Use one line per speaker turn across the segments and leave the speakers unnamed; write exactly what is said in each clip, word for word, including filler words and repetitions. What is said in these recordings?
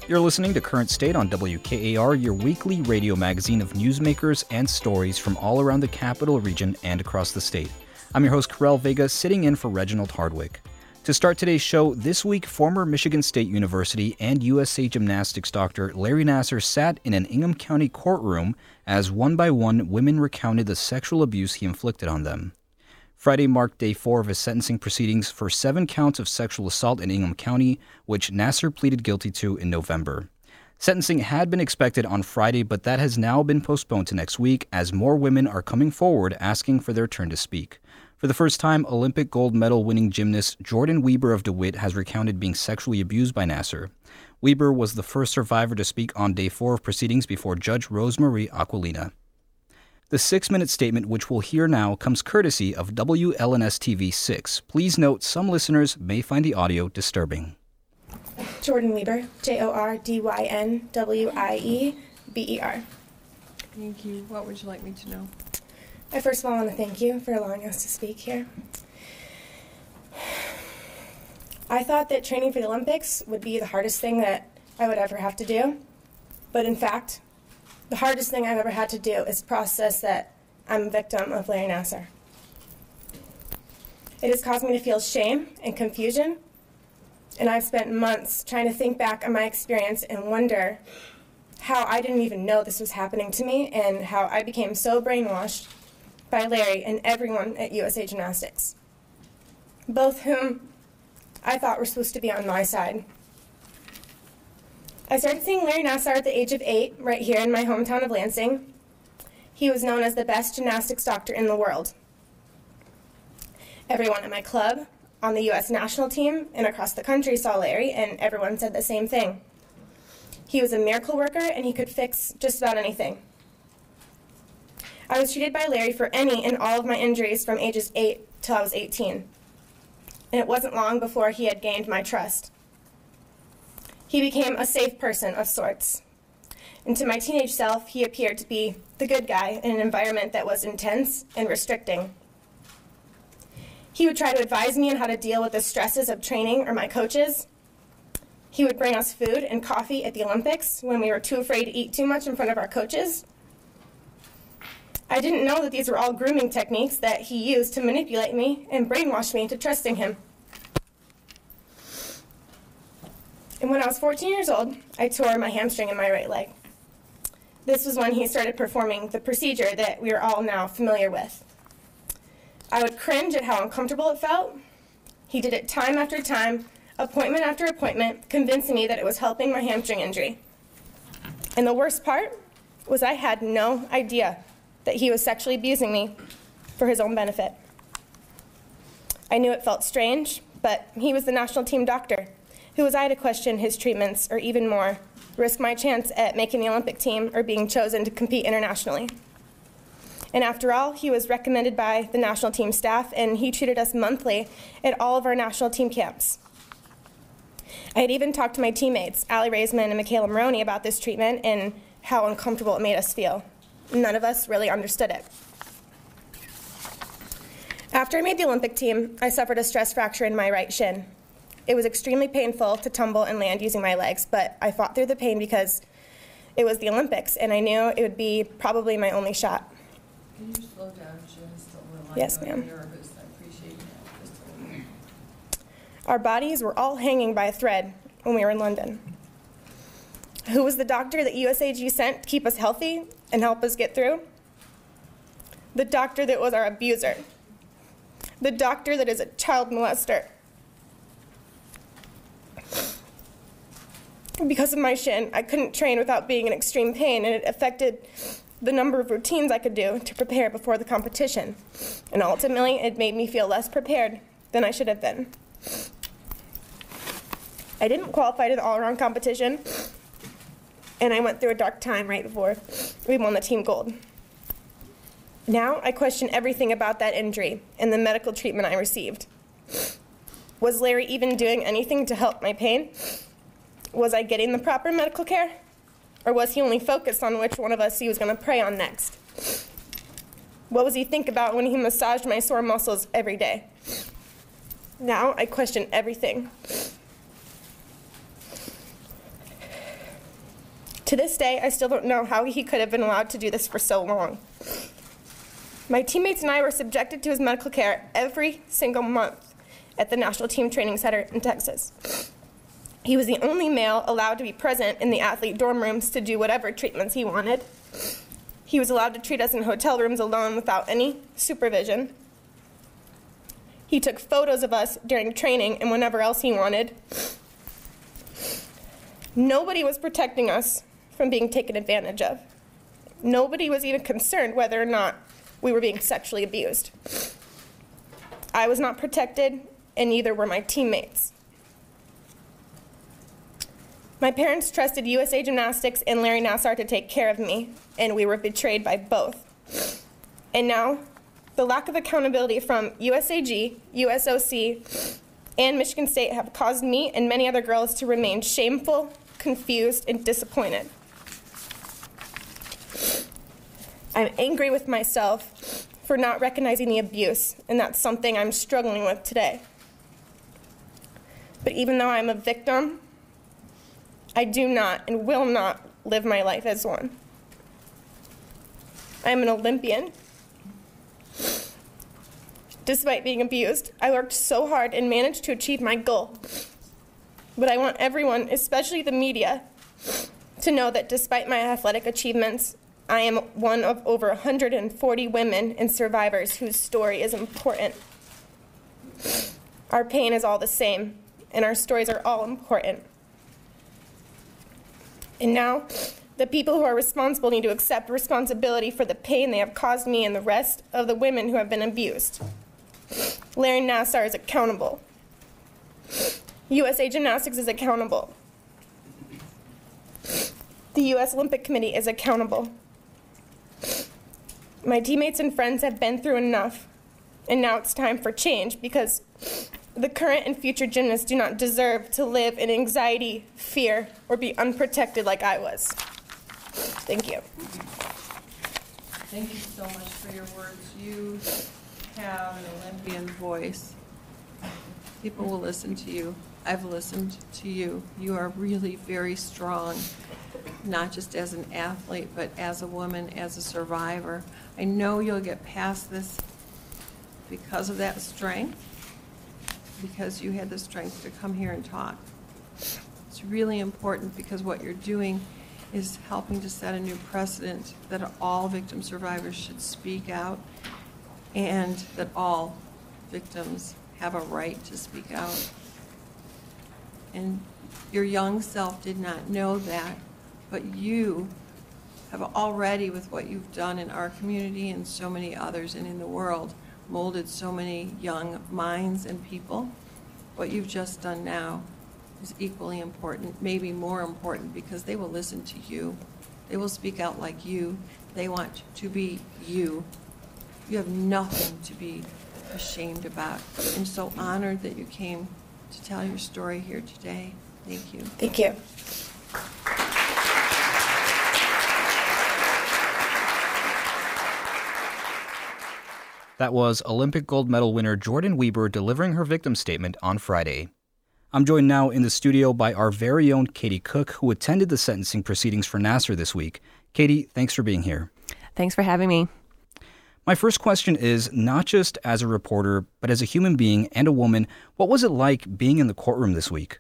You're listening to Current State on W K A R, your weekly radio magazine of newsmakers and stories from all around the capital region and across the state. I'm your host, Karel Vega, sitting in for Reginald Hardwick. To start today's show, this week, former Michigan State University and U S A Gymnastics doctor Larry Nassar sat in an Ingham County courtroom as one by one women recounted the sexual abuse he inflicted on them. Friday marked day four of his sentencing proceedings for seven counts of sexual assault in Ingham County, which Nassar pleaded guilty to in November. Sentencing had been expected on Friday, but that has now been postponed to next week as more women are coming forward asking for their turn to speak. For the first time, Olympic gold medal winning gymnast Jordan Weber of DeWitt has recounted being sexually abused by Nassar. Weber was the first survivor to speak on day four of proceedings before Judge Rosemarie Aquilina. The six-minute statement, which we'll hear now, comes courtesy of W L N S T V six. Please note some listeners may find the audio disturbing.
Jordan Weber, J O R D Y N W I E B E R.
Thank you. What would you like me to know?
I first of all want to thank you for allowing us to speak here. I thought that training for the Olympics would be the hardest thing that I would ever have to do, but in fact, the hardest thing I've ever had to do is process that I'm a victim of Larry Nassar. It has caused me to feel shame and confusion, and I've spent months trying to think back on my experience and wonder how I didn't even know this was happening to me and how I became so brainwashed by Larry and everyone at U S A Gymnastics, both whom I thought were supposed to be on my side. I started seeing Larry Nassar at the age of eight, right here in my hometown of Lansing. He was known as the best gymnastics doctor in the world. Everyone at my club, on the U S national team, and across the country saw Larry, and everyone said the same thing. He was a miracle worker, and he could fix just about anything. I was treated by Larry for any and all of my injuries from ages eight till I was eighteen. And it wasn't long before he had gained my trust. He became a safe person of sorts. And to my teenage self, he appeared to be the good guy in an environment that was intense and restricting. He would try to advise me on how to deal with the stresses of training or my coaches. He would bring us food and coffee at the Olympics when we were too afraid to eat too much in front of our coaches. I didn't know that these were all grooming techniques that he used to manipulate me and brainwash me into trusting him. And when I was fourteen years old, I tore my hamstring in my right leg. This was when he started performing the procedure that we are all now familiar with. I would cringe at how uncomfortable it felt. He did it time after time, appointment after appointment, convincing me that it was helping my hamstring injury. And the worst part was I had no idea that he was sexually abusing me for his own benefit. I knew it felt strange, but he was the national team doctor. Who was I to question his treatments, or even more, risk my chance at making the Olympic team or being chosen to compete internationally? And after all, he was recommended by the national team staff, and he treated us monthly at all of our national team camps. I had even talked to my teammates, Allie Raisman and Michaela Maroney, about this treatment and how uncomfortable it made us feel. None of us really understood it. After I made the Olympic team, I suffered a stress fracture in my right shin. It was extremely painful to tumble and land using my legs, but I fought through the pain because it was the Olympics, and I knew it would be probably my only shot.
Can you slow down just a little?
Yes, ma'am.
I'm nervous. I appreciate that. Just a little.
Our bodies were all hanging by a thread when we were in London. Who was the doctor that U S A G sent to keep us healthy and help us get through? The doctor that was our abuser. The doctor that is a child molester. Because of my shin, I couldn't train without being in extreme pain, and it affected the number of routines I could do to prepare before the competition. And ultimately, it made me feel less prepared than I should have been. I didn't qualify to the all-around competition, and I went through a dark time right before we won the team gold. Now I question everything about that injury and the medical treatment I received. Was Larry even doing anything to help my pain? Was I getting the proper medical care? Or was he only focused on which one of us he was going to prey on next? What was he think about when he massaged my sore muscles every day? Now I question everything. To this day, I still don't know how he could have been allowed to do this for so long. My teammates and I were subjected to his medical care every single month at the National Team Training Center in Texas. He was the only male allowed to be present in the athlete dorm rooms to do whatever treatments he wanted. He was allowed to treat us in hotel rooms alone without any supervision. He took photos of us during training and whenever else he wanted. Nobody was protecting us from being taken advantage of. Nobody was even concerned whether or not we were being sexually abused. I was not protected, and neither were my teammates. My parents trusted U S A Gymnastics and Larry Nassar to take care of me, and we were betrayed by both. And now, the lack of accountability from U S A G, U S O C, and Michigan State have caused me and many other girls to remain shameful, confused, and disappointed. I'm angry with myself for not recognizing the abuse, and that's something I'm struggling with today. But even though I'm a victim, I do not and will not live my life as one. I'm an Olympian. Despite being abused, I worked so hard and managed to achieve my goal. But I want everyone, especially the media, to know that despite my athletic achievements, I am one of over one hundred forty women and survivors whose story is important. Our pain is all the same, and our stories are all important. And now, the people who are responsible need to accept responsibility for the pain they have caused me and the rest of the women who have been abused. Larry Nassar is accountable. U S A Gymnastics is accountable. The U S Olympic Committee is accountable. My teammates and friends have been through enough, and now it's time for change because the current and future gymnasts do not deserve to live in anxiety, fear, or be unprotected like I was. Thank you.
Thank you so much for your words. You have an Olympian voice. People will listen to you. I've listened to you. You are really very strong, not just as an athlete, but as a woman, as a survivor. I know you'll get past this because of that strength, because you had the strength to come here and talk. It's really important because what you're doing is helping to set a new precedent that all victim survivors should speak out and that all victims have a right to speak out. And your young self did not know that, but you have already, with what you've done in our community and so many others and in the world, molded so many young minds and people. What you've just done now is equally important, maybe more important, because they will listen to you. They will speak out like you. They want to be you. You have nothing to be ashamed about. I'm so honored that you came to tell your story here today. Thank you.
Thank you.
That was Olympic gold medal winner Jordyn Wieber delivering her victim statement on Friday. I'm joined now in the studio by our very own Katie Cook, who attended the sentencing proceedings for Nassar this week. Katie, thanks for being here.
Thanks for having me.
My first question is, not just as a reporter, but as a human being and a woman, what was it like being in the courtroom this week?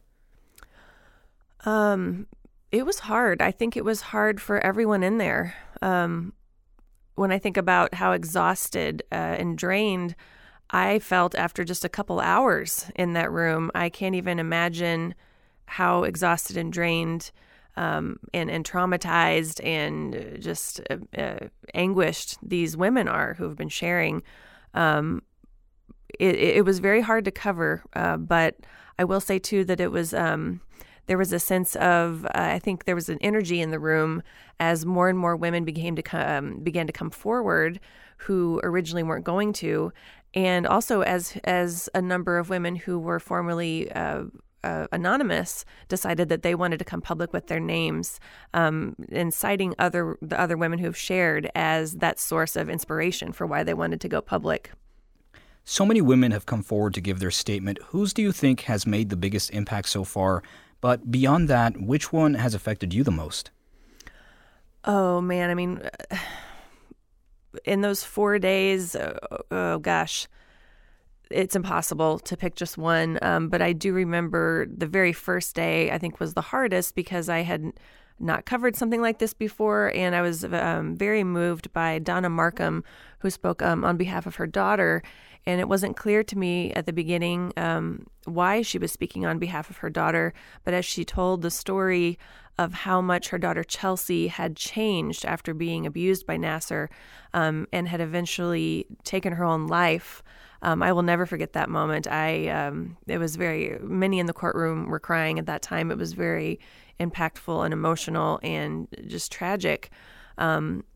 Um, it was hard. I think it was hard for everyone in there. Um, when I think about how exhausted uh, and drained I felt after just a couple hours in that room, I can't even imagine how exhausted and drained um, and, and traumatized and just uh, uh, anguished these women are who have been sharing. Um, it, it was very hard to cover, uh, but I will say, too, that it was um, there was a sense of, uh, I think there was an energy in the room as more and more women began to come, began to come forward who originally weren't going to. And also as as a number of women who were formerly uh, uh, anonymous decided that they wanted to come public with their names, um, and citing other the other women who have shared as that source of inspiration for why they wanted to go public.
So many women have come forward to give their statement. Whose do you think has made the biggest impact so far? But beyond that, which one has affected you the most?
Oh, man. I mean, in those four days, oh, oh gosh, it's impossible to pick just one. Um, but I do remember the very first day, I think, was the hardest because I had not covered something like this before. And I was um, very moved by Donna Markham, who spoke um, on behalf of her daughter. And it wasn't clear to me at the beginning um, why she was speaking on behalf of her daughter. But as she told the story of how much her daughter Chelsea had changed after being abused by Nassar um, and had eventually taken her own life, um, I will never forget that moment. I um, it was very, many in the courtroom were crying at that time. It was very impactful and emotional and just tragic. Um,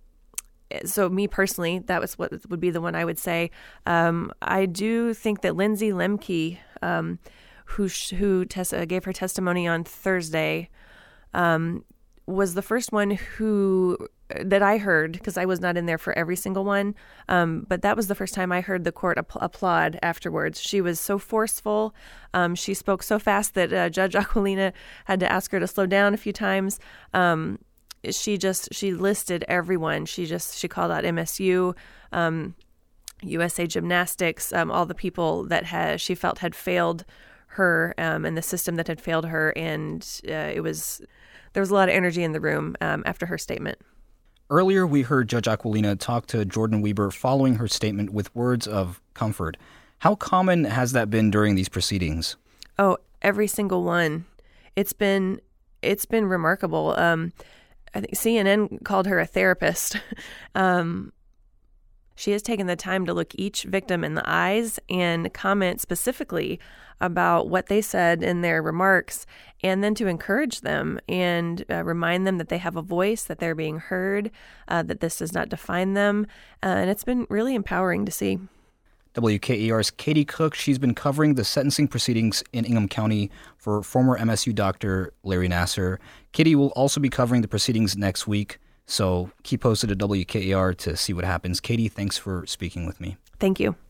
So me personally, that was what would be the one I would say. Um, I do think that Lindsay Lemke, um, who sh- who tes- uh, gave her testimony on Thursday, um, was the first one who that I heard, because I was not in there for every single one. Um, but that was the first time I heard the court app- applaud afterwards. She was so forceful. Um, she spoke so fast that uh, Judge Aquilina had to ask her to slow down a few times. Um, She just, she listed everyone. She just, she called out M S U, um, U S A Gymnastics, um, all the people that had, she felt had failed her um, and the system that had failed her. And uh, it was, there was a lot of energy in the room um, after her statement.
Earlier, we heard Judge Aquilina talk to Jordan Weber following her statement with words of comfort. How common has that been during these proceedings?
Oh, every single one. It's been, it's been remarkable. Um, I think C N N called her a therapist. um, she has taken the time to look each victim in the eyes and comment specifically about what they said in their remarks, and then to encourage them and uh, remind them that they have a voice, that they're being heard, uh, that this does not define them. Uh, and it's been really empowering to see.
W K E R's Katie Cook, she's been covering the sentencing proceedings in Ingham County for former M S U doctor Larry Nassar. Katie will also be covering the proceedings next week, so keep posted at W K E R to see what happens. Katie, thanks for speaking with me.
Thank you.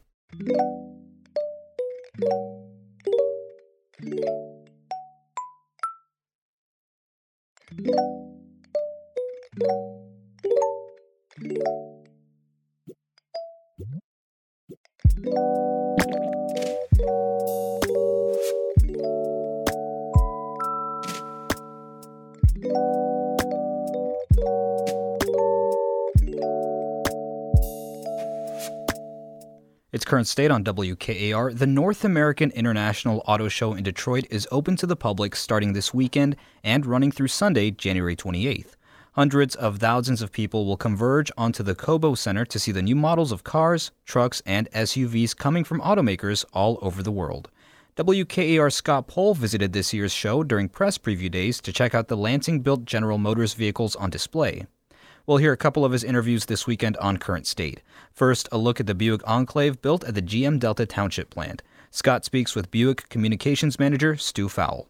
Its current state on W K A R, the North American International Auto Show in Detroit is open to the public starting this weekend and running through Sunday, January twenty-eighth. Hundreds of thousands of people will converge onto the Cobo Center to see the new models of cars, trucks, and S U Vs coming from automakers all over the world. W K A R's Scott Pohl visited this year's show during press preview days to check out the Lansing-built General Motors vehicles on display. We'll hear a couple of his interviews this weekend on Current State. First, a look at the Buick Enclave built at the G M Delta Township plant. Scott speaks with Buick Communications Manager Stu Fowle.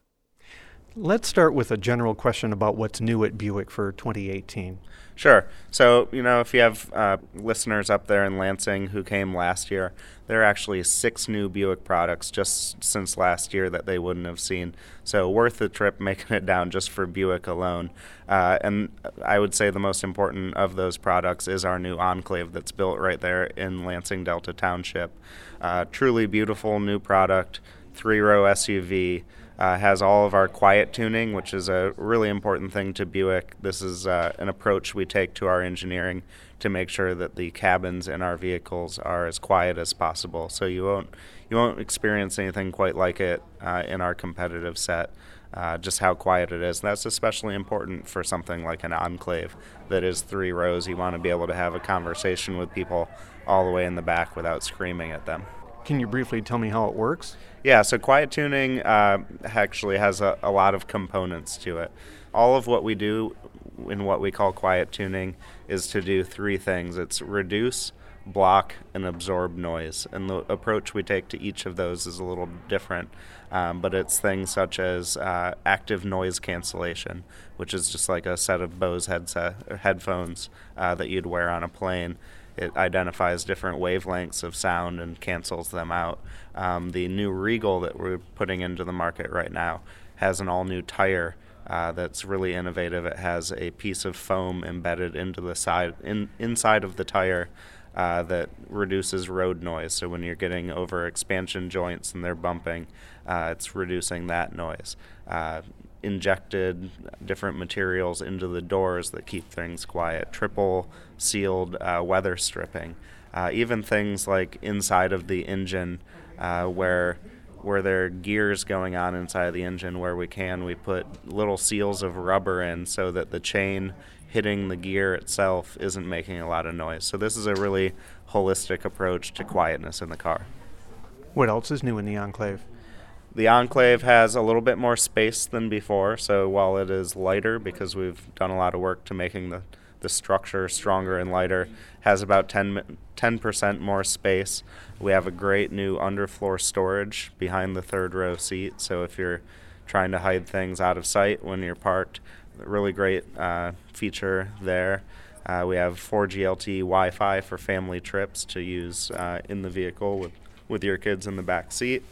Let's start with a general question about what's new at Buick for twenty eighteen.
Sure. So, you know, if you have uh, listeners up there in Lansing who came last year, there are actually six new Buick products just since last year that they wouldn't have seen. So worth the trip making it down just for Buick alone. Uh, and I would say the most important of those products is our new Enclave that's built right there in Lansing Delta Township. Uh, truly beautiful new product, three-row S U V. Uh, has all of our quiet tuning, which is a really important thing to Buick. This is uh, an approach we take to our engineering to make sure that the cabins in our vehicles are as quiet as possible. So you won't you won't experience anything quite like it uh, in our competitive set. Uh, just how quiet it is. That's especially important for something like an Enclave that is three rows. You want to be able to have a conversation with people all the way in the back without screaming at them.
Can you briefly tell me how it works?
Yeah, so quiet tuning uh, actually has a, a lot of components to it. All of what we do in what we call quiet tuning is to do three things. It's reduce, block, and absorb noise. And the approach we take to each of those is a little different. Um, but it's things such as uh, active noise cancellation, which is just like a set of Bose headset, or headphones uh, that you'd wear on a plane. It identifies different wavelengths of sound and cancels them out. Um, the new Regal that we're putting into the market right now has an all-new tire uh, that's really innovative. It has a piece of foam embedded into the side, in, inside of the tire uh, that reduces road noise. So when you're getting over expansion joints and they're bumping, uh, it's reducing that noise. Uh, injected different materials into the doors that keep things quiet, triple sealed uh, weather stripping, uh, even things like inside of the engine uh, where where there are gears going on inside of the engine, where we can, we put little seals of rubber in so that the chain hitting the gear itself isn't making a lot of noise. So this is a really holistic approach to quietness in the car.
What else is new in the Enclave?
The Enclave has a little bit more space than before, so while it is lighter, because we've done a lot of work to making the, the structure stronger and lighter, has about ten percent more space. We have a great new underfloor storage behind the third row seat, so if you're trying to hide things out of sight when you're parked, a really great uh, feature there. Uh, we have four G L T Wi-Fi for family trips to use uh, in the vehicle with, with your kids in the back seat.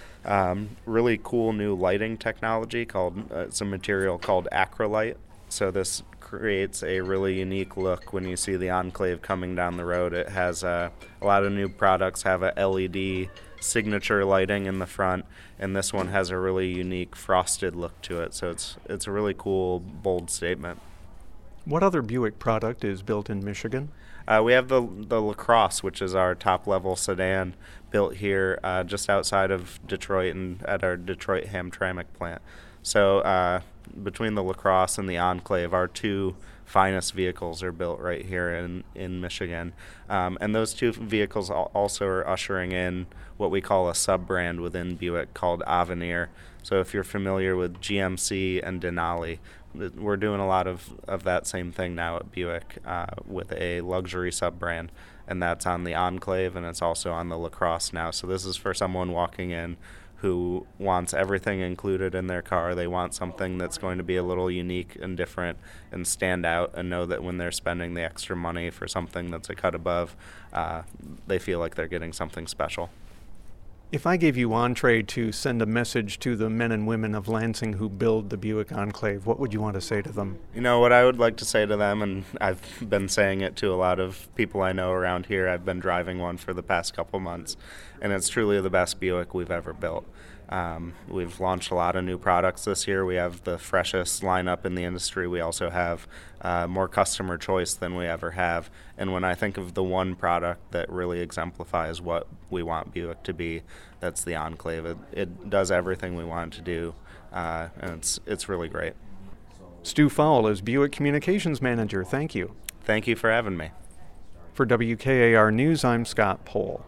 Um, really cool new lighting technology called, uh, it's a material called Acrolite. So this creates a really unique look when you see the Enclave coming down the road. It has uh, a lot of new products have a L E D signature lighting in the front, and this one has a really unique frosted look to it. So it's it's a really cool, bold statement.
What other Buick product is built in Michigan?
Uh, we have the the LaCrosse, which is our top-level sedan, built here uh, just outside of Detroit and at our Detroit Hamtramck plant. So uh, between the LaCrosse and the Enclave, our two finest vehicles are built right here in, in Michigan. Um, and those two vehicles al- also are ushering in what we call a sub-brand within Buick called Avenir. So if you're familiar with G M C and Denali, we're doing a lot of, of that same thing now at Buick uh, with a luxury sub-brand, and that's on the Enclave, and it's also on the LaCrosse now. So this is for someone walking in who wants everything included in their car. They want something that's going to be a little unique and different and stand out, and know that when they're spending the extra money for something that's a cut above, uh, they feel like they're getting something special.
If I gave you entree to send a message to the men and women of Lansing who build the Buick Enclave, what would you want to say to them?
You know, what I would like to say to them, and I've been saying it to a lot of people I know around here, I've been driving one for the past couple months, and it's truly the best Buick we've ever built. Um, we've launched a lot of new products this year. We have the freshest lineup in the industry. We also have uh, more customer choice than we ever have. And when I think of the one product that really exemplifies what we want Buick to be, that's the Enclave. It, it does everything we want it to do, uh, and it's it's really great.
Stu Fowle is Buick Communications Manager. Thank you.
Thank you for having me.
For W K A R News, I'm Scott Pohl.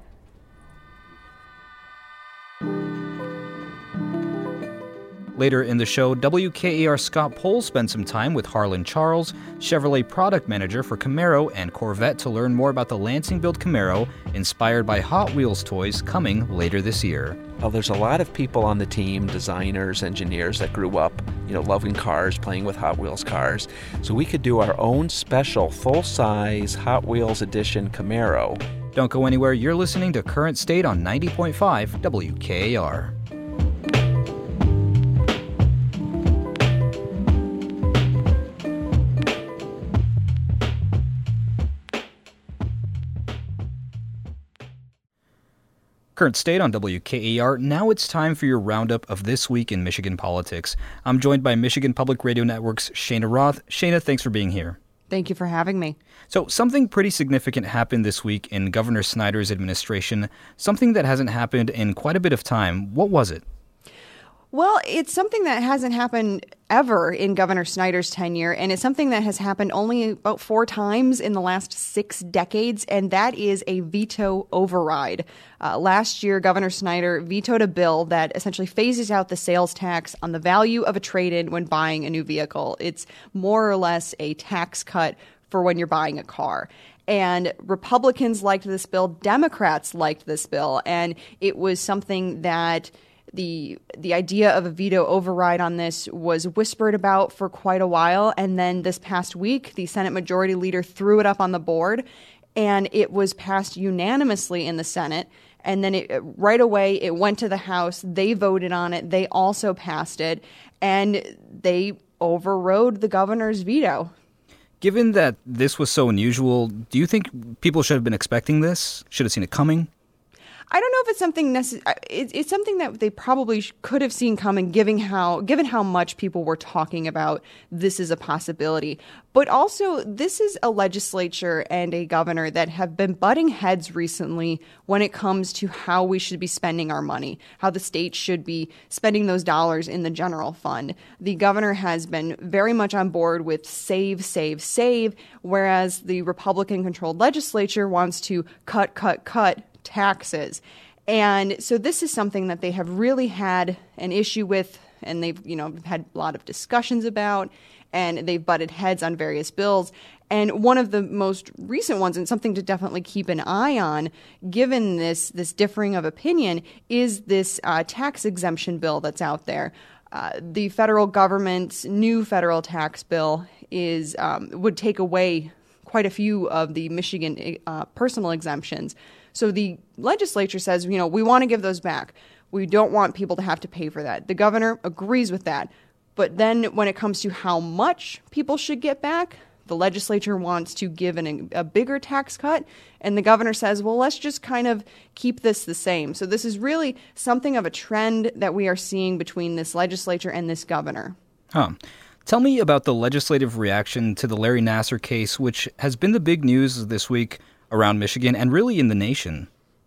Later in the show, W K A R Scott Pohl spent some time with Harlan Charles, Chevrolet product manager for Camaro and Corvette, to learn more about the Lansing-built Camaro, inspired by Hot Wheels toys, coming later this year.
Well, there's a lot of people on the team, designers, engineers, that grew up, you know, loving cars, playing with Hot Wheels cars. So we could do our own special full-size Hot Wheels edition Camaro.
Don't go anywhere. You're listening to Current State on ninety point five W K A R. Current State on W K A R. Now it's time for your roundup of this week in Michigan politics. I'm joined by Michigan Public Radio Network's Shana Roth. Shana, thanks for being here.
Thank you for having me.
So something pretty significant happened this week in Governor Snyder's administration, something that hasn't happened in quite a bit of time. What was it?
Well, it's something that hasn't happened ever in Governor Snyder's tenure, and it's something that has happened only about four times in the last six decades, and that is a veto override. Uh, last year, Governor Snyder vetoed a bill that essentially phases out the sales tax on the value of a trade-in when buying a new vehicle. It's more or less a tax cut for when you're buying a car. And Republicans liked this bill, Democrats liked this bill, and it was something that The the idea of a veto override on this was whispered about for quite a while, and then this past week, the Senate Majority Leader threw it up on the board, and it was passed unanimously in the Senate, and then it, right away it went to the House. They voted on it. They also passed it, and they overrode the governor's veto.
Given that this was so unusual, do you think people should have been expecting this? Should have seen it coming?
I don't know if it's something necess- it's, it's something that they probably sh- could have seen coming, given how given how much people were talking about this is a possibility. But also, this is a legislature and a governor that have been butting heads recently when it comes to how we should be spending our money, how the state should be spending those dollars in the general fund. The governor has been very much on board with save, save, save, whereas the Republican-controlled legislature wants to cut, cut, cut taxes. And so this is something that they have really had an issue with, and they've, you know, had a lot of discussions about, and they've butted heads on various bills. And one of the most recent ones, and something to definitely keep an eye on, given this this differing of opinion, is this uh, tax exemption bill that's out there. Uh, the federal government's new federal tax bill is um, would take away quite a few of the Michigan uh, personal exemptions. So the legislature says, you know, we want to give those back. We don't want people to have to pay for that. The governor agrees with that. But then when it comes to how much people should get back, the legislature wants to give an, a bigger tax cut. And the governor says, well, let's just kind of keep this the same. So this is really something of a trend that we are seeing between this legislature and this governor.
Huh. Tell me about the legislative reaction to the Larry Nassar case, which has been the big news this week around Michigan and really in the nation.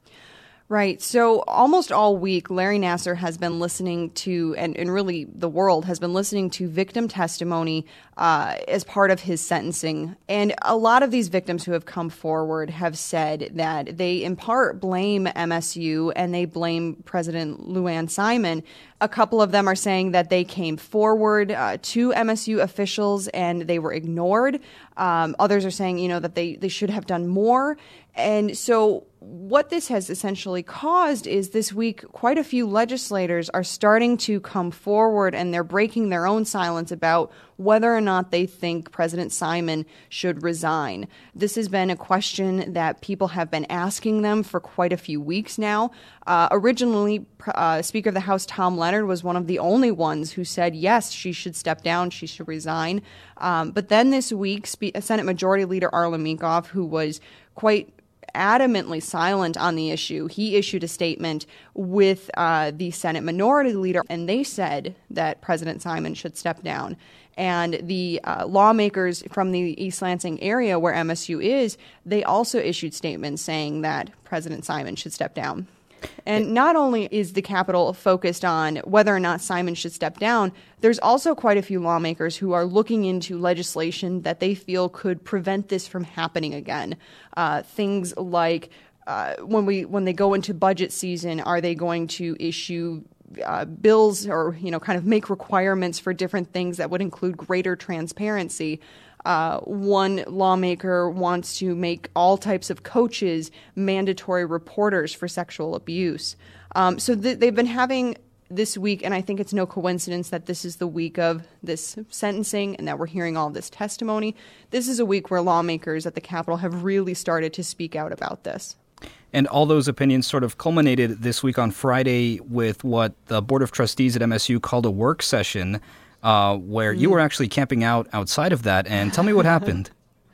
Right. So almost all week, Larry Nassar has been listening to, and, and really the world has been listening to victim testimony uh, as part of his sentencing. And a lot of these victims who have come forward have said that they in part blame M S U and they blame President Lou Anne Simon. A couple of them are saying that they came forward uh, to M S U officials and they were ignored. Um, others are saying, you know, that they, they should have done more. And so what this has essentially caused is this week, quite a few legislators are starting to come forward and they're breaking their own silence about whether or not they think President Simon should resign. This has been a question that people have been asking them for quite a few weeks now. Uh, originally, uh, Speaker of the House Tom Leonard was one of the only ones who said, yes, she should step down, she should resign. Um, but then this week, Spe- Senate Majority Leader Arla Minkoff, who was quite adamantly silent on the issue, he issued a statement with uh, the Senate Minority Leader, and they said that President Simon should step down. And the uh, lawmakers from the East Lansing area where M S U is, they also issued statements saying that President Simon should step down. And not only is the Capitol focused on whether or not Simon should step down, there's also quite a few lawmakers who are looking into legislation that they feel could prevent this from happening again. Uh, things like uh, when we when they go into budget season, are they going to issue uh, bills or, you know, kind of make requirements for different things that would include greater transparency? Uh, one lawmaker wants to make all types of coaches mandatory reporters for sexual abuse. Um, so th- they've been having this week, and I think it's no coincidence that this is the week of this sentencing and that we're hearing all this testimony. This is a week where lawmakers at the Capitol have really started to speak out about this.
And all those opinions sort of culminated this week on Friday with what the Board of Trustees at M S U called a work session, Uh, where you were actually camping out outside of that. And tell me what happened.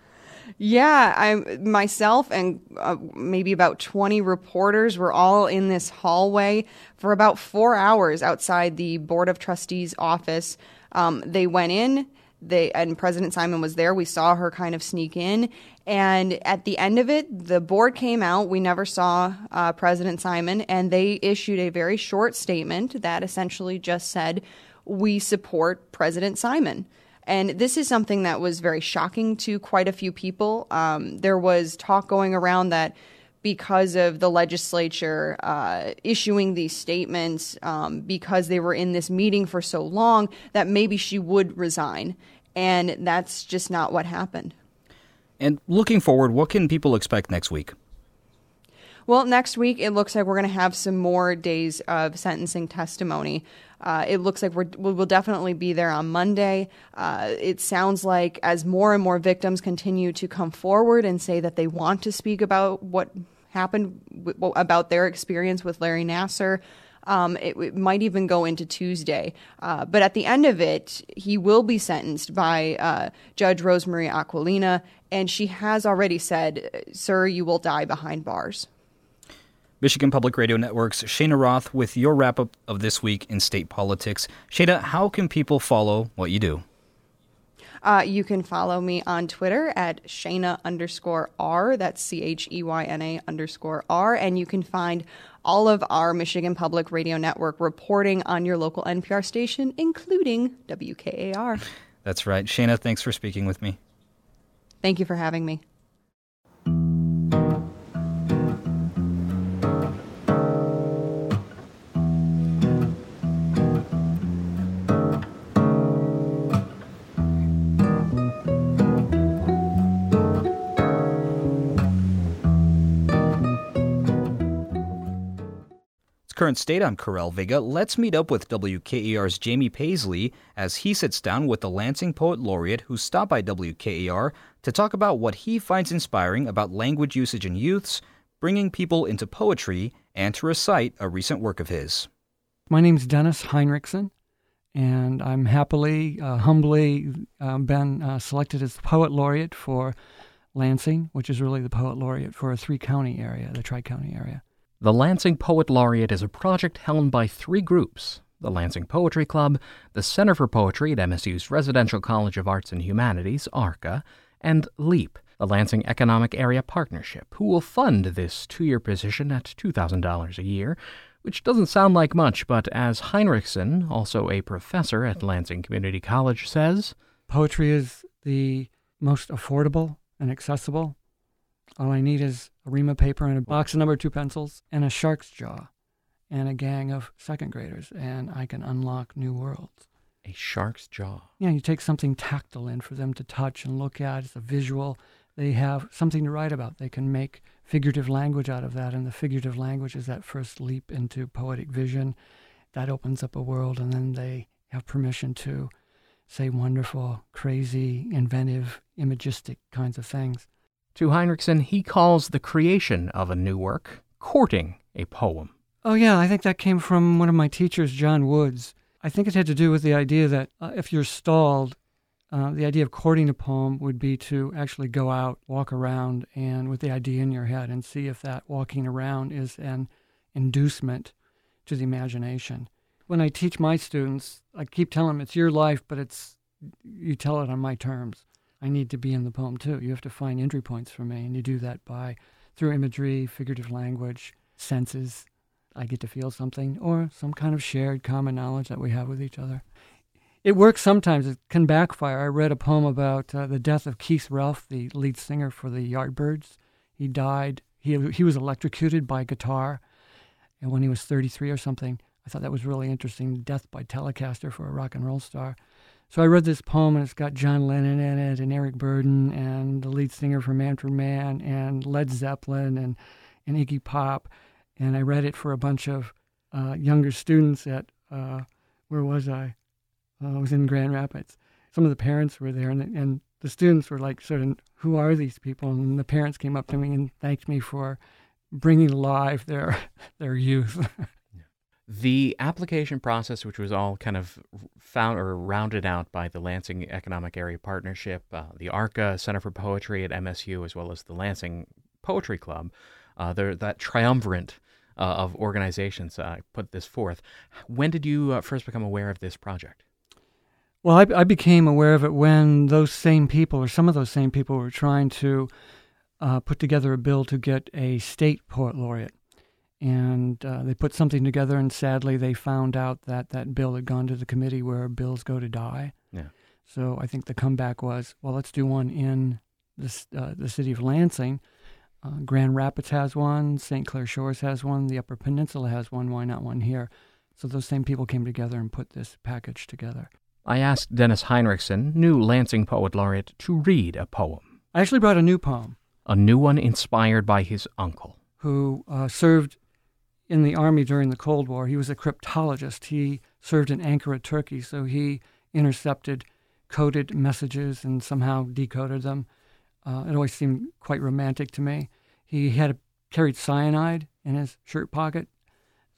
Yeah, I myself and uh, maybe about twenty reporters were all in this hallway for about four hours outside the Board of Trustees office. Um, they went in, they and President Simon was there. We saw her kind of sneak in. And at the end of it, the board came out. We never saw uh, President Simon, and they issued a very short statement that essentially just said, we support President Simon. And this is something that was very shocking to quite a few people. Um, there was talk going around that because of the legislature uh, issuing these statements, um, because they were in this meeting for so long, that maybe she would resign. And that's just not what happened.
And looking forward, what can people expect next week?
Well, next week, it looks like we're going to have some more days of sentencing testimony. Uh, it looks like we're, we'll definitely be there on Monday. Uh, it sounds like as more and more victims continue to come forward and say that they want to speak about what happened, w- about their experience with Larry Nassar, Um, it, it might even go into Tuesday. Uh, but at the end of it, he will be sentenced by uh, Judge Rosemarie Aquilina, and she has already said, "Sir, you will die behind bars."
Michigan Public Radio Network's Shana Roth with your wrap-up of this week in state politics. Shana, how can people follow what you do?
Uh, you can follow me on Twitter at Shana underscore R. That's C H E Y N A underscore R. And you can find all of our Michigan Public Radio Network reporting on your local N P R station, including W K A R.
That's right. Shana, thanks for speaking with me.
Thank you for having me.
Current State, I'm Karel Vega. Let's meet up with W K A R's Jamie Paisley as he sits down with the Lansing Poet Laureate who stopped by W K A R to talk about what he finds inspiring about language usage in youths, bringing people into poetry, and to recite a recent work of his.
My name's Dennis Heinrichsen, and I'm happily, uh, humbly uh, been uh, selected as the Poet Laureate for Lansing, which is really the Poet Laureate for a three-county area, the Tri-County area.
The Lansing Poet Laureate is a project held by three groups: the Lansing Poetry Club, the Center for Poetry at M S U's Residential College of Arts and Humanities, ARCA, and LEAP, the Lansing Economic Area Partnership, who will fund this two-year position at two thousand dollars a year, which doesn't sound like much, but as Heinrichsen, also a professor at Lansing Community College, says,
poetry is the most affordable and accessible. All I need is a ream of paper and a box of number two pencils and a shark's jaw and a gang of second graders, and I can unlock new worlds.
A shark's jaw.
Yeah, you take something tactile in for them to touch and look at. It's a visual. They have something to write about. They can make figurative language out of that, and the figurative language is that first leap into poetic vision. That opens up a world, and then they have permission to say wonderful, crazy, inventive, imagistic kinds of things.
To Heinrichsen, he calls the creation of a new work courting a poem.
Oh, yeah, I think that came from one of my teachers, John Woods. I think it had to do with the idea that uh, if you're stalled, uh, the idea of courting a poem would be to actually go out, walk around, and with the idea in your head, and see if that walking around is an inducement to the imagination. When I teach my students, I keep telling them it's your life, but it's you tell it on my terms. I need to be in the poem too. You have to find entry points for me, and you do that by through imagery, figurative language, senses. I get to feel something, or some kind of shared common knowledge that we have with each other. It works sometimes. It can backfire. I read a poem about uh, the death of Keith Relf, the lead singer for the Yardbirds. He died. He he was electrocuted by guitar, and when he was thirty-three or something. I thought that was really interesting. Death by Telecaster for a rock and roll star. So I read this poem, and it's got John Lennon in it, and Eric Burdon, and the lead singer from Manfred Mann, and Led Zeppelin, and, and Iggy Pop. And I read it for a bunch of uh, younger students at, uh, where was I? Uh, I was in Grand Rapids. Some of the parents were there, and, and the students were like, sort of, who are these people? And the parents came up to me and thanked me for bringing alive their their youth.
The application process, which was all kind of found or rounded out by the Lansing Economic Area Partnership, uh, the ARCA, Center for Poetry at M S U, as well as the Lansing Poetry Club, uh, that triumvirate uh, of organizations uh, put this forth. When did you uh, first become aware of this project?
Well, I, I became aware of it when those same people, or some of those same people, were trying to uh, put together a bill to get a state poet laureate. And uh, they put something together, and sadly they found out that that bill had gone to the committee where bills go to die.
Yeah.
So I think the comeback was, well, let's do one in this, uh, the city of Lansing. Uh, Grand Rapids has one, Saint Clair Shores has one, the Upper Peninsula has one, why not one here? So those same people came together and put this package together.
I asked Dennis Heinrichsen, new Lansing Poet Laureate, to read a poem.
I actually brought a new poem.
A new one inspired by his uncle,
who uh, served in the Army during the Cold War. He was a cryptologist. He served in Ankara, Turkey, so he intercepted coded messages and somehow decoded them. Uh, it always seemed quite romantic to me. He had a, carried cyanide in his shirt pocket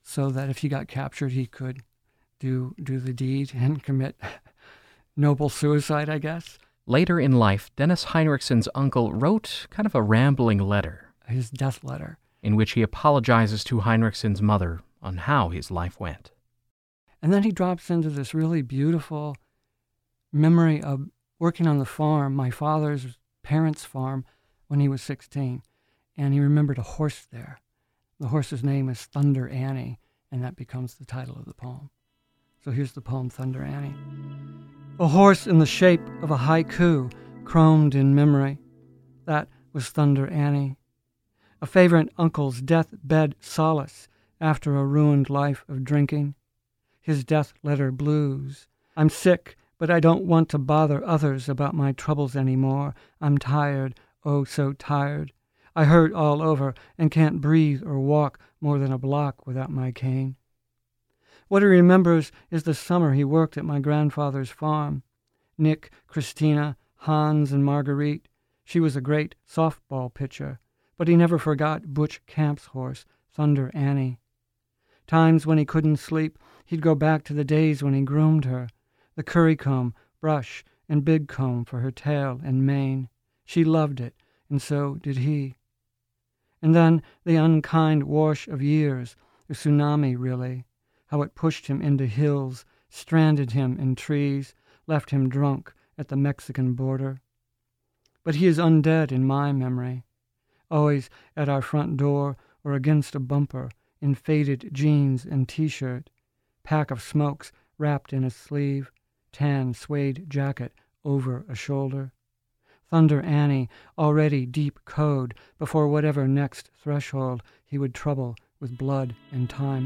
so that if he got captured, he could do do the deed and commit noble suicide, I guess.
Later in life, Dennis Heinrichson's uncle wrote kind of a rambling letter.
His death letter.
In which he apologizes to Heinrichson's mother on how his life went.
And then he drops into this really beautiful memory of working on the farm, my father's parents' farm, when he was sixteen. And he remembered a horse there. The horse's name is Thunder Annie, and that becomes the title of the poem. So here's the poem, Thunder Annie. A horse in the shape of a haiku, chromed in memory. That was Thunder Annie. A favorite uncle's deathbed solace after a ruined life of drinking. His death letter blues. I'm sick, but I don't want to bother others about my troubles anymore. I'm tired, oh so tired. I hurt all over and can't breathe or walk more than a block without my cane. What he remembers is the summer he worked at my grandfather's farm. Nick, Christina, Hans, and Marguerite. She was a great softball pitcher, but he never forgot Butch Camp's horse, Thunder Annie. Times when he couldn't sleep, he'd go back to the days when he groomed her, the curry comb, brush, and big comb for her tail and mane. She loved it, and so did he. And then the unkind wash of years, the tsunami really, how it pushed him into hills, stranded him in trees, left him drunk at the Mexican border. But he is undead in my memory, always at our front door or against a bumper, in faded jeans and T-shirt, pack of smokes wrapped in a sleeve, tan suede jacket over a shoulder. Thunder Annie, already deep code before whatever next threshold he would trouble with blood and time.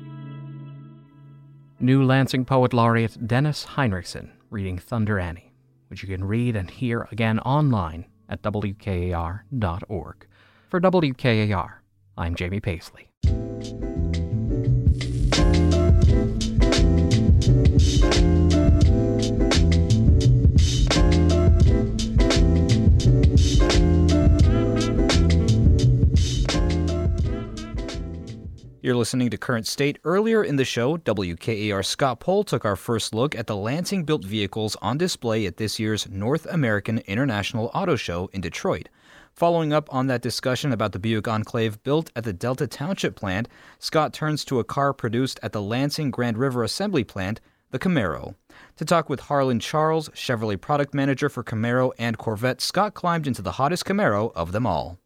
New Lansing Poet Laureate Dennis Heinrichson reading Thunder Annie, which you can read and hear again online at W K A R dot org. For W K A R, I'm Jamie Paisley.
You're listening to Current State. Earlier in the show, W K A R Scott Pohl took our first look at the Lansing-built vehicles on display at this year's North American International Auto Show in Detroit. Following up on that discussion about the Buick Enclave built at the Delta Township plant, Scott turns to a car produced at the Lansing Grand River Assembly plant, the Camaro. To talk with Harlan Charles, Chevrolet product manager for Camaro and Corvette, Scott climbed into the hottest Camaro of them all.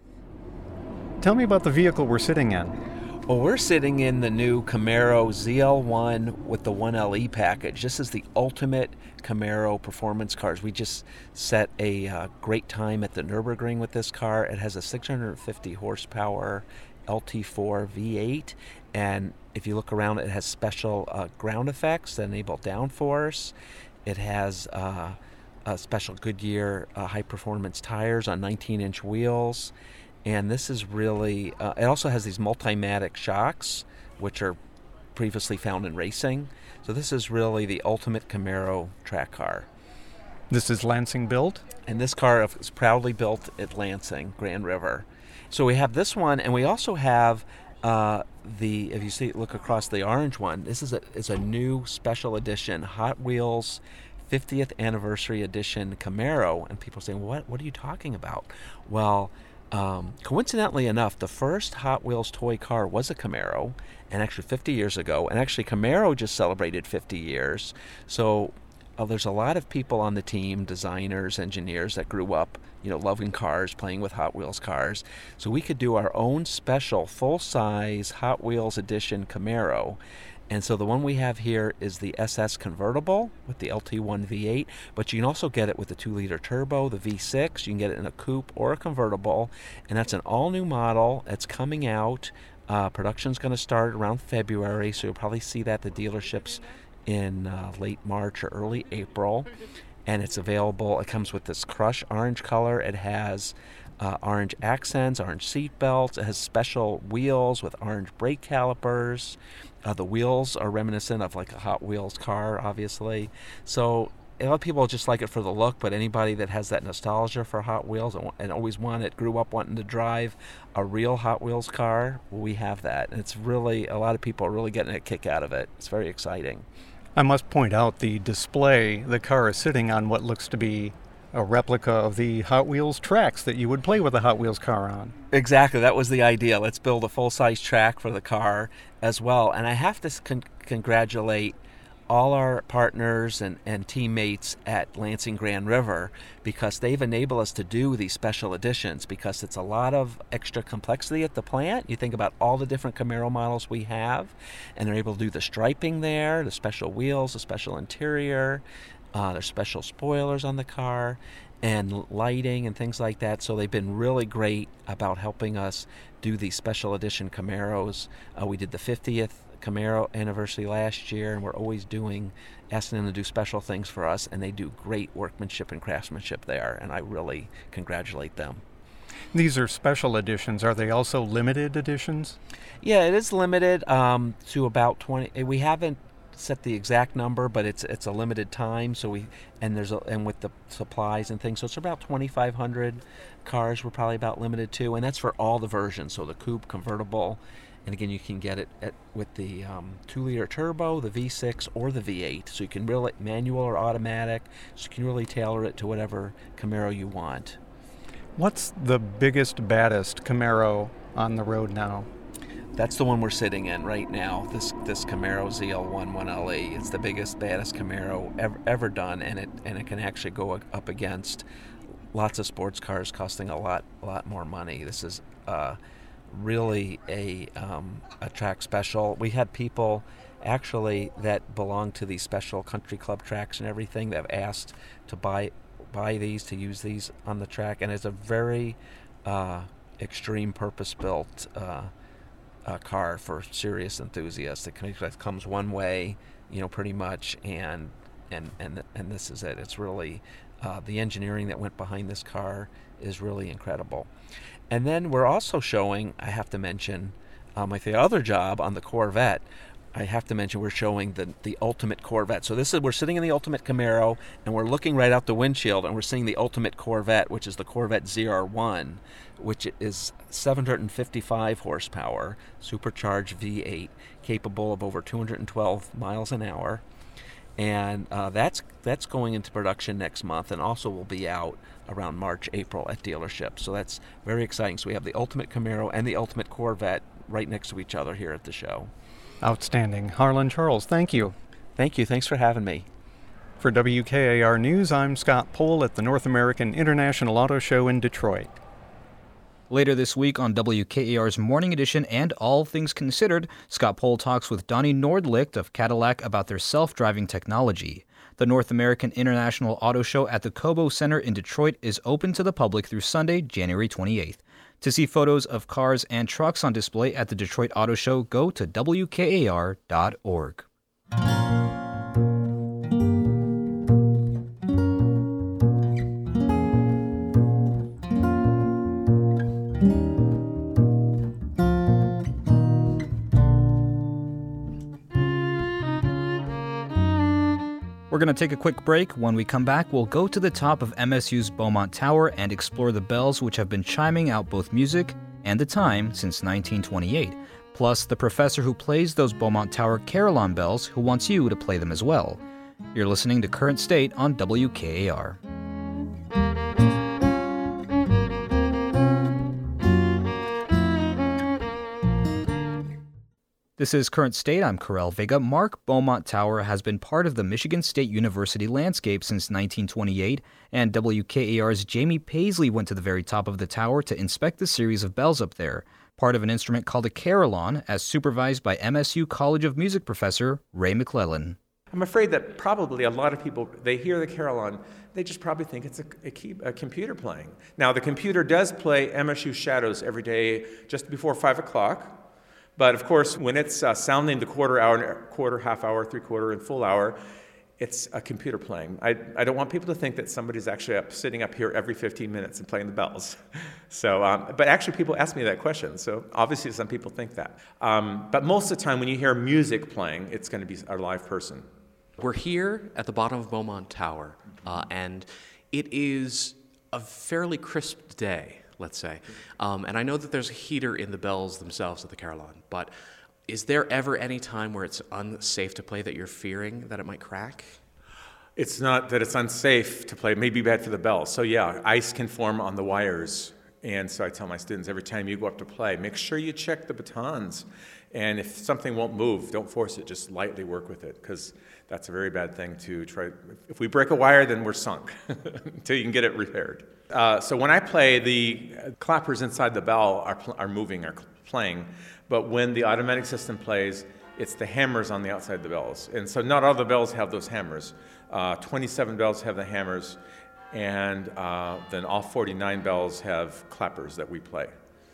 Tell me about the vehicle we're sitting in.
Well, we're sitting in the new Camaro Z L one with the one L E package. This is the ultimate Camaro performance cars. We just set a uh, great time at the Nürburgring with this car. It has a six hundred fifty horsepower L T four V eight, and if you look around, it has special uh, ground effects that enable downforce. It has uh, a special Goodyear uh, high-performance tires on nineteen inch wheels. And this is really, uh, it also has these Multimatic shocks, which are previously found in racing. So this is really the ultimate Camaro track car.
This is Lansing built?
And this car is proudly built at Lansing, Grand River. So we have this one, and we also have uh, the, if you see, look across the orange one, this is a, is a new special edition Hot Wheels fiftieth Anniversary Edition Camaro. And people are saying, what, what are you talking about? Well, Um, coincidentally enough, the first Hot Wheels toy car was a Camaro, and actually fifty years ago, and actually Camaro just celebrated fifty years. So uh, there's a lot of people on the team, designers, engineers, that grew up, you know, loving cars, playing with Hot Wheels cars. So we could do our own special full-size Hot Wheels edition Camaro. And so the one we have here is the S S convertible with the L T one V eight, but you can also get it with the two liter turbo, the V six. You can get it in a coupe or a convertible, and that's an all-new model. It's coming out. Uh, production's going to start around February, so you'll probably see that at the dealerships in uh, late March or early April. And it's available. It comes with this crush orange color. It has uh, orange accents, orange seat belts. It has special wheels with orange brake calipers. Uh, the wheels are reminiscent of like a Hot Wheels car, obviously. So a lot of people just like it for the look, but anybody that has that nostalgia for Hot Wheels and, and always wanted, grew up wanting to drive a real Hot Wheels car, we have that. And it's really, a lot of people are really getting a kick out of it. It's very exciting.
I must point out the display. The car is sitting on what looks to be a replica of the Hot Wheels tracks that you would play with a Hot Wheels car on.
Exactly. That was the idea. Let's build a full-size track for the car as well. And I have to con- congratulate all our partners and, and teammates at Lansing Grand River, because they've enabled us to do these special editions, because it's a lot of extra complexity at the plant. You think about all the different Camaro models we have, and they're able to do the striping there, the special wheels, the special interior, uh, there's special spoilers on the car, and lighting and things like that. So they've been really great about helping us do these special edition Camaros. Uh, we did the fiftieth Camaro anniversary last year, and we're always doing, asking them to do special things for us, and they do great workmanship and craftsmanship there, and I really congratulate them.
These are special editions. Are they also limited editions?
Yeah, it is limited um, to about twenty. We haven't set the exact number, but it's it's a limited time. So we and there's a, and with the supplies and things, so it's about twenty-five hundred cars. We're probably about limited to, and that's for all the versions. So the coupe, convertible. And again, you can get it at, with the um, two liter turbo, the V six, or the V eight. So you can really, manual or automatic, so you can really tailor it to whatever Camaro you want.
What's the biggest, baddest Camaro on the road now?
That's the one we're sitting in right now, this this Camaro Z L one one L E. It's the biggest, baddest Camaro ever, ever done, and it and it can actually go up against lots of sports cars costing a lot, a lot more money. This is... Uh, really a um, a track special. We had people actually that belong to these special country club tracks and everything that have asked to buy buy these, to use these on the track, and it's a very uh, extreme purpose-built uh, uh, car for serious enthusiasts. It comes one way, you know, pretty much, and and and and this is it. It's really uh, the engineering that went behind this car is really incredible. And then we're also showing, I have to mention, um, like the other job on the Corvette, I have to mention we're showing the, the Ultimate Corvette. So this is, we're sitting in the Ultimate Camaro, and we're looking right out the windshield, and we're seeing the Ultimate Corvette, which is the Corvette Z R one, which is seven hundred fifty-five horsepower, supercharged V eight, capable of over two hundred twelve miles an hour. And uh, that's that's going into production next month, and also will be out around March, April at dealerships. So that's very exciting. So we have the Ultimate Camaro and the Ultimate Corvette right next to each other here at the show.
Outstanding. Harlan Charles, thank you.
Thank you. Thanks for having me.
For W K A R News, I'm Scott Pohl at the North American International Auto Show in Detroit.
Later this week on W K A R's Morning Edition and All Things Considered, Scott Pohl talks with Donnie Nordlicht of Cadillac about their self-driving technology. The North American International Auto Show at the Cobo Center in Detroit is open to the public through Sunday, January twenty-eighth. To see photos of cars and trucks on display at the Detroit Auto Show, go to W K A R dot org. We're going to take a quick break. When we come back, we'll go to the top of M S U's Beaumont Tower and explore the bells which have been chiming out both music and the time since nineteen twenty-eight, plus the professor who plays those Beaumont Tower carillon bells who wants you to play them as well. You're listening to Current State on W K A R. This is Current State. I'm Karel Vega. Mark Beaumont Tower has been part of the Michigan State University landscape since nineteen twenty-eight, and W K A R's Jamie Paisley went to the very top of the tower to inspect the series of bells up there, part of an instrument called a carillon, as supervised by M S U College of Music professor Ray McClellan.
I'm afraid that probably a lot of people, they hear the carillon, they just probably think it's a, a, key, a computer playing. Now, the computer does play M S U Shadows every day just before five o'clock. But of course, when it's uh, sounding the quarter hour, quarter, half hour, three quarter, and full hour, it's a computer playing. I, I don't want people to think that somebody's actually up, sitting up here every fifteen minutes and playing the bells. So, um, but actually, people ask me that question. So obviously, some people think that. Um, but most of the time, when you hear music playing, it's going to be a live person.
We're here at the bottom of Beaumont Tower, uh, and it is a fairly crisp day, let's say. Um, and I know that there's a heater in the bells themselves at the Carillon, but is there ever any time where it's unsafe to play that you're fearing that it might crack?
It's not that it's unsafe to play. It may be bad for the bells. So yeah, ice can form on the wires. And so I tell my students, every time you go up to play, make sure you check the batons. And if something won't move, don't force it. Just lightly work with it, because that's a very bad thing to try. If we break a wire, then we're sunk until you can get it repaired. Uh, so when I play, the clappers inside the bell are, are moving, are playing. But when the automatic system plays, it's the hammers on the outside of the bells. And so not all the bells have those hammers. Uh, twenty-seven bells have the hammers, and uh, then all forty-nine bells have clappers that we play.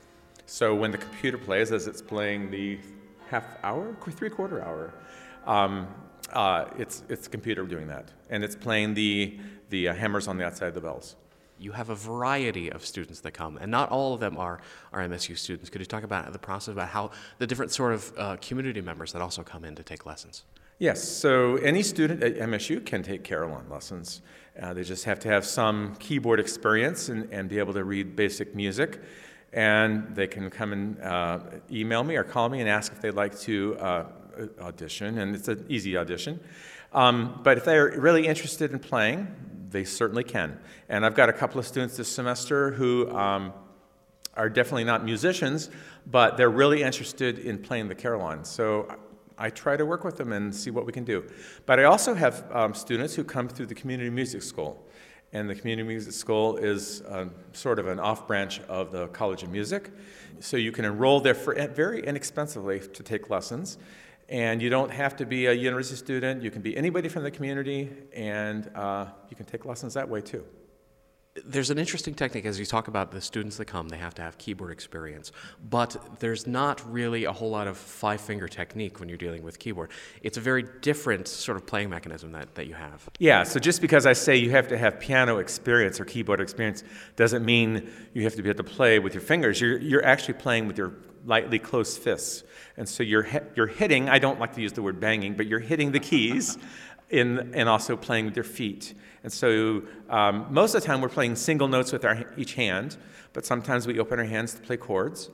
So when the computer plays, as it's playing the half hour, three-quarter hour, um, uh, it's, it's the computer doing that. And it's playing the, the uh, hammers on the outside of the bells.
You have a variety of students that come, and not all of them are, are M S U students. Could you talk about the process, about how the different sort of uh, community members that also come in to take lessons?
Yes, so any student at M S U can take Carillon lessons. Uh, they just have to have some keyboard experience and, and be able to read basic music. And they can come and uh, email me or call me and ask if they'd like to uh, audition, and it's an easy audition. Um, but if they're really interested in playing, they certainly can. And I've got a couple of students this semester who um, are definitely not musicians, but they're really interested in playing the Carillon. So I try to work with them and see what we can do. But I also have um, students who come through the community music school. And the community music school is uh, sort of an off-branch of the College of Music. So you can enroll there for very inexpensively to take lessons. And you don't have to be a university student. You can be anybody from the community, and uh, you can take lessons that way too.
There's an interesting technique as you talk about the students that come, they have to have keyboard experience, but there's not really a whole lot of five-finger technique when you're dealing with keyboard. It's a very different sort of playing mechanism that, that you have.
Yeah, so just because I say you have to have piano experience or keyboard experience doesn't mean you have to be able to play with your fingers. You're, you're actually playing with your lightly closed fists. And so you're, you're hitting, I don't like to use the word banging, but you're hitting the keys in, and also playing with your feet. And so um, most of the time we're playing single notes with our, each hand, but sometimes we open our hands to play chords.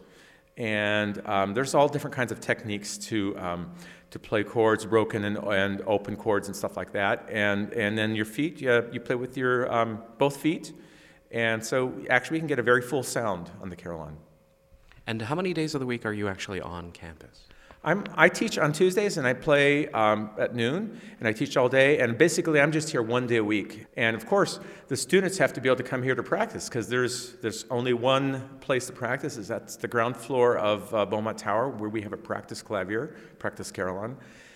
And um, there's all different kinds of techniques to, um, to play chords, broken and, and open chords and stuff like that. And, and then your feet, you, you play with your um, both feet. And so actually we can get a very full sound on the Carillon.
And how many days of the week are you actually on campus?
I'm, I teach on Tuesdays, and I play um, at noon, and I teach all day, and basically I'm just here one day a week. And of course, the students have to be able to come here to practice, because there's, there's only one place to practice, is that's the ground floor of uh, Beaumont Tower, where we have a practice clavier, practice Carillon.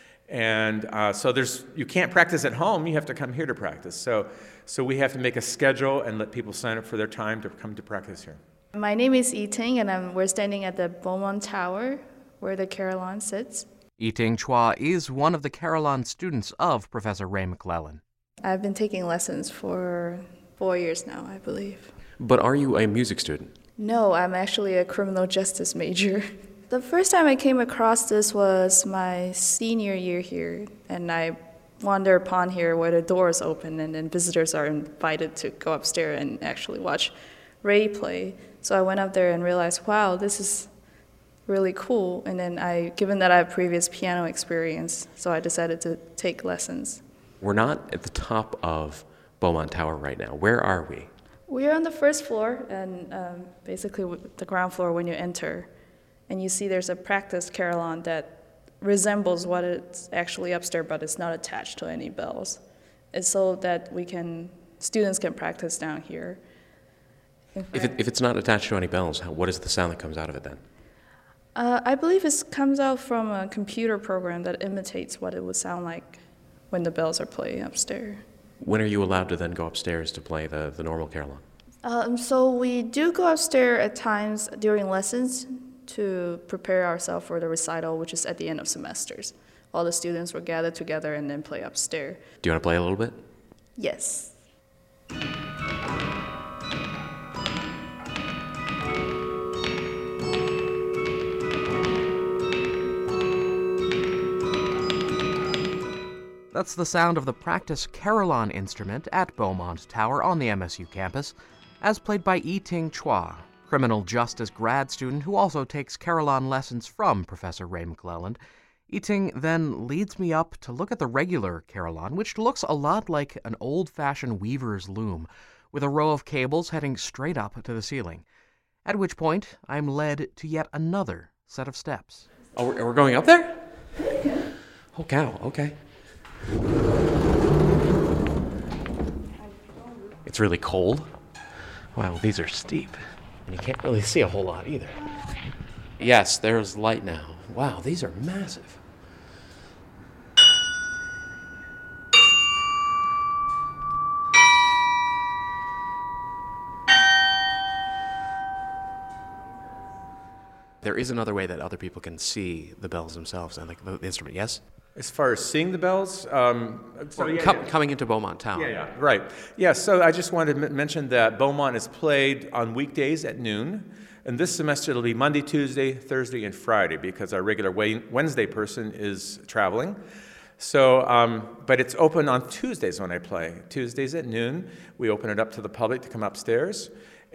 And uh, so there's, you can't practice at home, you have to come here to practice. So, so we have to make a schedule and let people sign up for their time to come to practice here.
My name is Yi Ting, and I'm, we're standing at the Beaumont Tower, where the Carillon sits.
Yi-Ting Chua is one of the Carillon students of Professor Ray McClellan.
I've been taking lessons for four years now, I believe.
But are you a music student?
No, I'm actually a criminal justice major. The first time I came across this was my senior year here, and I wander upon here where the doors open, and then visitors are invited to go upstairs and actually watch Ray play. So I went up there and realized, wow, this is really cool. And then I, given that I have previous piano experience, so I decided to take lessons.
We're not at the top of Beaumont Tower right now. Where are we?
We're on the first floor, and um, basically the ground floor when you enter. And you see there's a practice Carillon that resembles what it's actually upstairs, but it's not attached to any bells. It's so that we can, students can practice down here.
If, it, if it's not attached to any bells, how, what is the sound that comes out of it then?
Uh, I believe it comes out from a computer program that imitates what it would sound like when the bells are playing upstairs.
When are you allowed to then go upstairs to play the, the normal Carillon?
Um, so we do go upstairs at times during lessons to prepare ourselves for the recital, which is at the end of semesters. All the students will gather together and then play upstairs.
Do you want to play a little bit?
Yes.
That's the sound of the practice carillon instrument at Beaumont Tower on the M S U campus, as played by Yi-Ting Chua, criminal justice grad student who also takes carillon lessons from Professor Ray McClelland. Yi-Ting then leads me up to look at the regular carillon, which looks a lot like an old-fashioned weaver's loom, with a row of cables heading straight up to the ceiling. At which point, I'm led to yet another set of steps. Oh, we're we're going up there? Oh, cow, okay. It's really cold. Wow, these are steep. And you can't really see a whole lot either. Yes, there's light now. Wow, these are massive. There is another way that other people can see the bells themselves and like the instrument, yes?
As far as seeing the bells, um, so
Well,
yeah,
com-
yeah.
coming into Beaumont Town.
Yeah, yeah, right. Yeah, so I just wanted to m- mention that Beaumont is played on weekdays at noon, and this semester it'll be Monday, Tuesday, Thursday, and Friday because our regular Wednesday person is traveling. So, um, but it's open on Tuesdays when I play. Tuesdays at noon, we open it up to the public to come upstairs.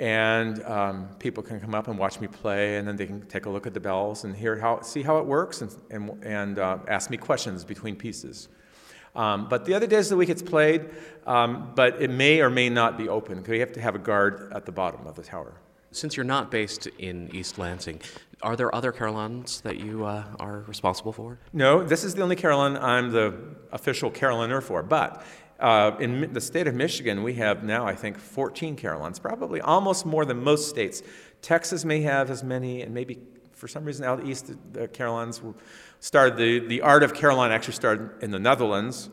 And um, people can come up and watch me play, and then they can take a look at the bells and hear how, see how it works, and and, and uh, ask me questions between pieces. Um, but the other days of the week it's played, um, but it may or may not be open because you have to have a guard at the bottom of the tower.
Since you're not based in East Lansing, are there other carillons that you uh, are responsible for?
No, this is the only carillon I'm the official carillonneur for, but Uh, in Mi- the state of Michigan, we have now, I think, fourteen carillons, probably almost more than most states. Texas may have as many, and maybe for some reason out east, the, the carillons were started. The, the art of carillon actually started in the Netherlands,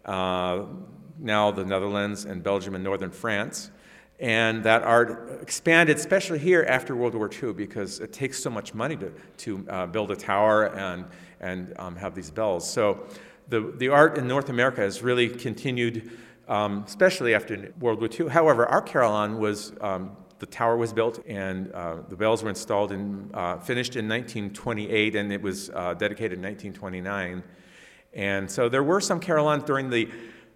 uh, now the Netherlands and Belgium and northern France. And that art expanded, especially here after World War Two, because it takes so much money to, to uh, build a tower and, and um, have these bells. So The, the art in North America has really continued, um, especially after World War Two. However, our carillon was, um, the tower was built and uh, the bells were installed and uh, finished in nineteen twenty-eight, and it was uh, dedicated in nineteen twenty-nine. And so there were some carillons during the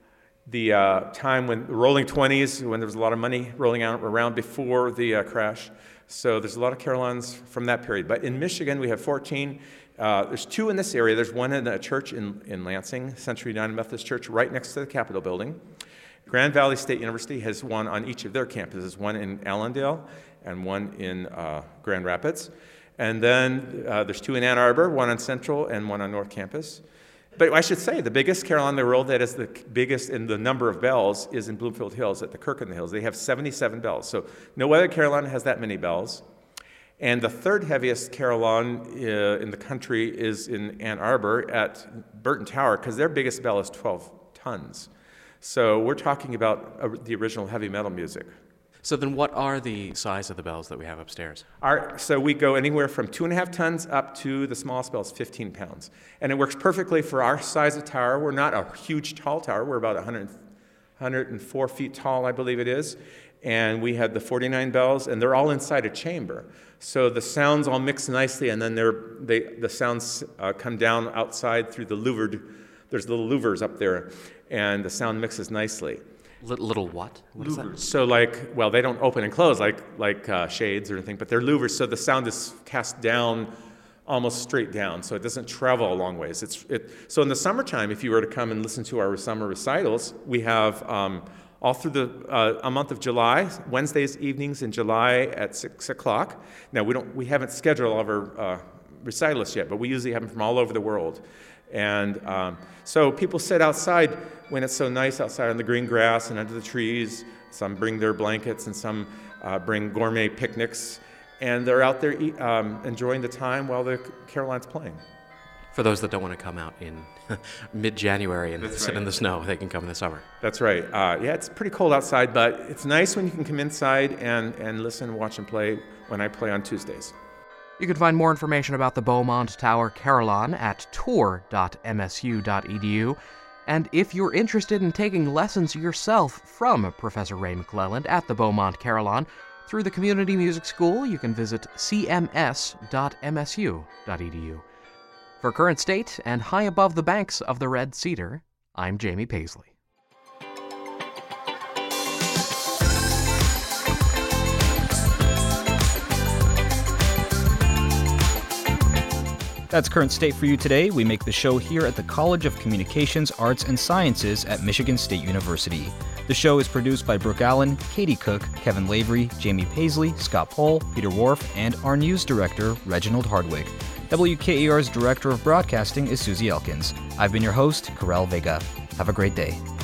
the uh, time when the Rolling Twenties, when there was a lot of money rolling out around before the uh, crash. So there's a lot of carillons from that period. But in Michigan, we have fourteen. Uh, there's two in this area. There's one in a church in, in Lansing, Century United Methodist Church, right next to the Capitol building. Grand Valley State University has one on each of their campuses, one in Allendale and one in uh, Grand Rapids. And then uh, there's two in Ann Arbor, one on Central and one on North Campus. But I should say, the biggest carillon in the world that is the biggest in the number of bells is in Bloomfield Hills at the Kirk in the Hills. They have seventy-seven bells. So no other carillon has that many bells. And the third heaviest carillon uh, in the country is in Ann Arbor at Burton Tower, because their biggest bell is twelve tons. So we're talking about uh, the original heavy metal music.
So then what are the size of the bells that we have upstairs?
Our, so we go anywhere from two and a half tons up to the smallest bell is fifteen pounds. And it works perfectly for our size of tower. We're not a huge tall tower. We're about one hundred, one hundred four feet tall, I believe it is. And we have the forty-nine bells, and they're all inside a chamber. So the sounds all mix nicely, and then they're, they, the sounds uh, come down outside through the louvered, there's little louvers up there, and the sound mixes nicely.
Little, little what? What is that?
So like, well, they don't open and close like, like uh, shades or anything, but they're louvers, so the sound is cast down, almost straight down, so it doesn't travel a long ways. It's, it, so in the summertime, if you were to come and listen to our summer recitals, we have um, all through the uh, a month of July, Wednesdays evenings in July at six o'clock. Now we don't, we haven't scheduled all of our uh, recitalists yet, but we usually have them from all over the world. And um, so people sit outside when it's so nice outside on the green grass and under the trees. Some bring their blankets and some uh, bring gourmet picnics, and they're out there eat, um, enjoying the time while the carillon's playing.
For those that don't want to come out in mid-January and
That's
sit
right.
in the snow, they can come in the summer.
That's right. Uh, yeah, it's pretty cold outside, but it's nice when you can come inside and, and listen, watch, and play when I play on Tuesdays.
You can find more information about the Beaumont Tower Carillon at tour dot m s u dot e d u. And if you're interested in taking lessons yourself from Professor Ray McClelland at the Beaumont Carillon through the Community Music School, you can visit c m s dot m s u dot e d u. For current state and high above the banks of the Red Cedar,
I'm Jamie Paisley.
That's Current State for you today. We make the show here at the College of Communications, Arts, and Sciences at Michigan State University. The show is produced by Brooke Allen, Katie Cook, Kevin Lavery, Jamie Paisley, Scott Pohl, Peter Worf, and our news director, Reginald Hardwick. W K E R's Director of Broadcasting is Susie Elkins. I've been your host, Karel Vega. Have a great day.